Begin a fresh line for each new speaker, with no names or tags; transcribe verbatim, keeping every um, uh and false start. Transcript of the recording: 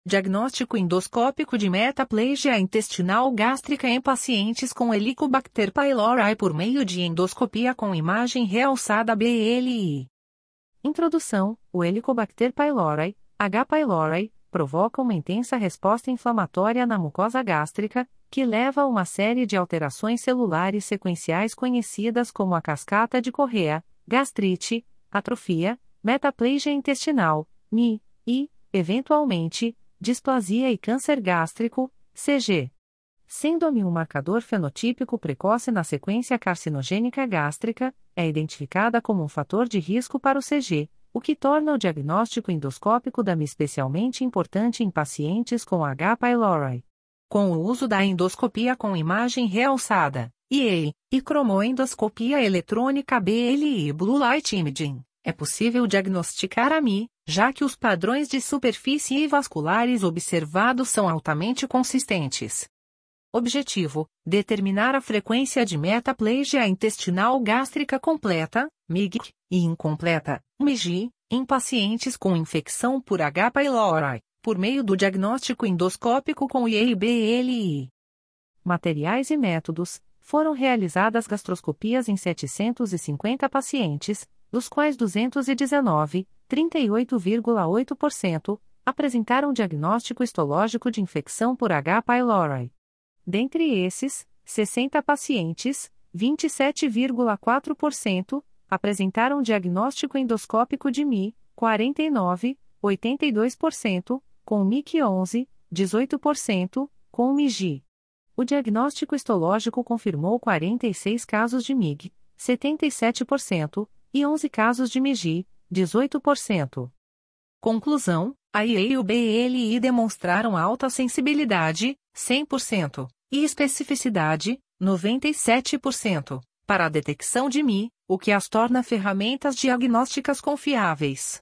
Diagnóstico endoscópico de metaplasia intestinal gástrica em pacientes com Helicobacter pylori por meio de endoscopia com imagem realçada B L I. Introdução: o Helicobacter pylori, H. pylori, provoca uma intensa resposta inflamatória na mucosa gástrica, que leva a uma série de alterações celulares sequenciais conhecidas como a cascata de Correa, gastrite, atrofia, metaplasia intestinal, M I, e, eventualmente, displasia e câncer gástrico, C G. Sendo a M I um marcador fenotípico precoce na sequência carcinogênica gástrica, é identificada como um fator de risco para o C G, o que torna o diagnóstico endoscópico da M I especialmente importante em pacientes com H. pylori. Com o uso da endoscopia com imagem realçada, I E, e cromoendoscopia eletrônica B L I Blue Light Imaging, é possível diagnosticar a M I, já que os padrões de superfície e vasculares observados são altamente consistentes. Objetivo: determinar a frequência de metaplasia intestinal gástrica completa, M I G, e incompleta, M I G, em pacientes com infecção por H. pylori, por meio do diagnóstico endoscópico com I E e B L I. Materiais e métodos: foram realizadas gastroscopias em setecentos e cinquenta pacientes, dos quais duzentos e dezenove, trinta e oito vírgula oito por cento, apresentaram diagnóstico histológico de infecção por H. pylori. Dentre esses, sessenta pacientes, vinte e sete vírgula quatro por cento, apresentaram diagnóstico endoscópico de M I, quarenta e nove, oitenta e dois por cento, com M I C onze, dezoito por cento, com M I G. O diagnóstico histológico confirmou quarenta e seis casos de M I G, setenta e sete por cento, e onze casos de M I G, dezoito por cento. Conclusão: a I E e o B L I demonstraram alta sensibilidade, cem por cento, e especificidade, noventa e sete por cento, para a detecção de M I, o que as torna ferramentas diagnósticas confiáveis.